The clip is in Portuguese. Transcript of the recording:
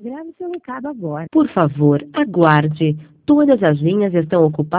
Grave seu recado agora. Por favor, aguarde. Todas as linhas estão ocupadas.